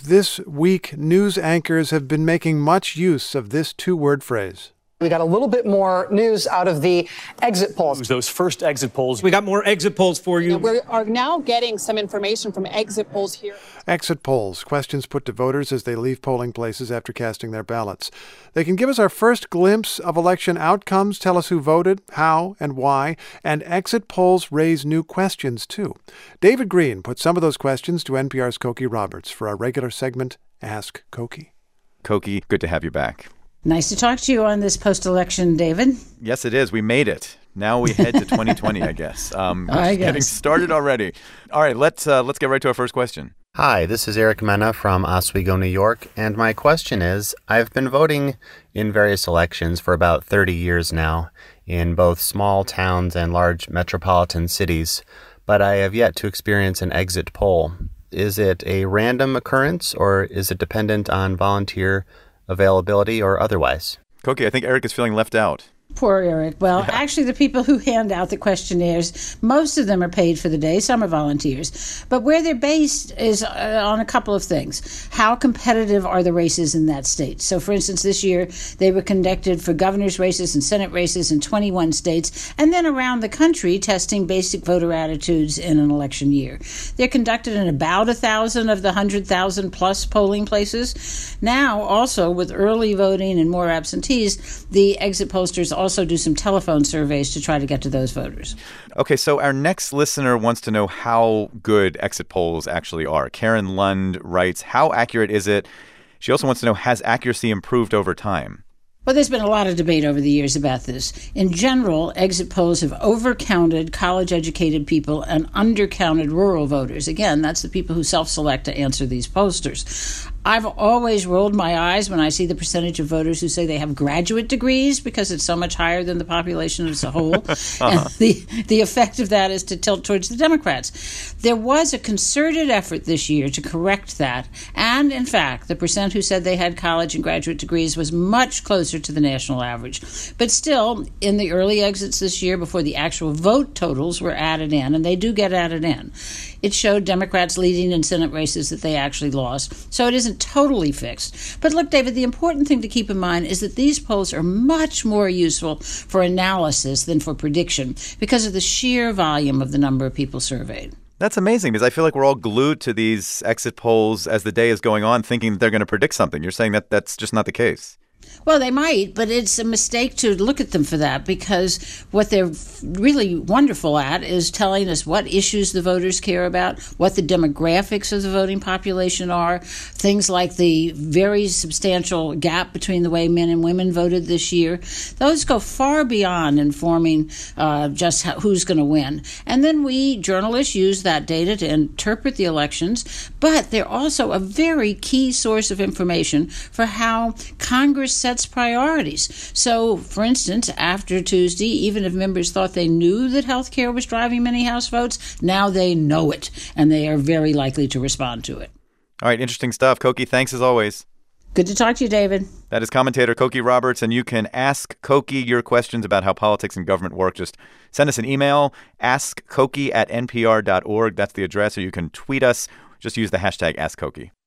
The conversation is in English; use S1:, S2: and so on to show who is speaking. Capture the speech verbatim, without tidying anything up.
S1: this week, news anchors have been making much use of this two-word phrase.
S2: We got a little bit more news out of the exit polls.
S3: Those first exit polls. We got more exit polls for you.
S4: We are now getting some information from exit polls here.
S1: Exit polls, questions put to voters as they leave polling places after casting their ballots. They can give us our first glimpse of election outcomes, tell us who voted, how, and why, and exit polls raise new questions, too. David Green put some of those questions to N P R's Cokie Roberts for our regular segment, Ask Cokie.
S5: Cokie, good to have you back.
S6: Nice to talk to you on this post-election, David.
S5: Yes, it is. We made it. Now we head to twenty twenty, I guess. Um,
S6: I guess.
S5: Getting started already. All right, let's uh, let's get right to our first question.
S7: Hi, this is Eric Mena from Oswego, New York, and my question is, I've been voting in various elections for about thirty years now in both small towns and large metropolitan cities, but I have yet to experience an exit poll. Is it a random occurrence, or is it dependent on volunteer availability or otherwise?
S5: Cokie, I think Eric is feeling left out.
S6: Poor Eric. Well,
S5: Yeah.
S6: actually, the people who hand out the questionnaires, most of them are paid for the day. Some are volunteers. But where they're based is uh, on a couple of things. How competitive are the races in that state? So, for instance, this year, they were conducted for governor's races and Senate races in twenty-one states, and then around the country, testing basic voter attitudes in an election year. They're conducted in about a thousand of the one hundred thousand plus polling places. Now, also, with early voting and more absentees, the exit pollsters also do some telephone surveys to try to get to those voters.
S5: Okay, so our next listener wants to know how good exit polls actually are. Karen Lund writes, how accurate is it? She also wants to know, has accuracy improved over time?
S6: Well, there's been a lot of debate over the years about this. In general, exit polls have overcounted college-educated people and undercounted rural voters. Again, that's the people who self-select to answer these posters. I've always rolled my eyes when I see the percentage of voters who say they have graduate degrees because it's so much higher than the population as a whole. uh-huh. And the, the effect of that is to tilt towards the Democrats. There was a concerted effort this year to correct that. And, in fact, the percent who said they had college and graduate degrees was much closer to the national average. But still, in the early exits this year, before the actual vote totals were added in, and they do get added in, it showed Democrats leading in Senate races that they actually lost. So it isn't totally fixed. But look, David, the important thing to keep in mind is that these polls are much more useful for analysis than for prediction because of the sheer volume of the number of people surveyed.
S5: That's amazing because I feel like we're all glued to these exit polls as the day is going on, thinking that they're going to predict something. You're saying that that's just not the case.
S6: Well, they might, but it's a mistake to look at them for that because what they're really wonderful at is telling us what issues the voters care about, what the demographics of the voting population are, things like the very substantial gap between the way men and women voted this year. Those go far beyond informing uh, just how, who's going to win. And then we, journalists, use that data to interpret the elections, but they're also a very key source of information for how Congress sets priorities. So, for instance, after Tuesday, even if members thought they knew that health care was driving many House votes, now they know it, and they are very likely to respond to it.
S5: All right, interesting stuff. Cokie, thanks as always.
S6: Good to talk to you, David.
S5: That is commentator Cokie Roberts, and you can ask Cokie your questions about how politics and government work. Just send us an email, ask cokie at n p r dot org. That's the address, or you can tweet us. Just use the hashtag AskCokie.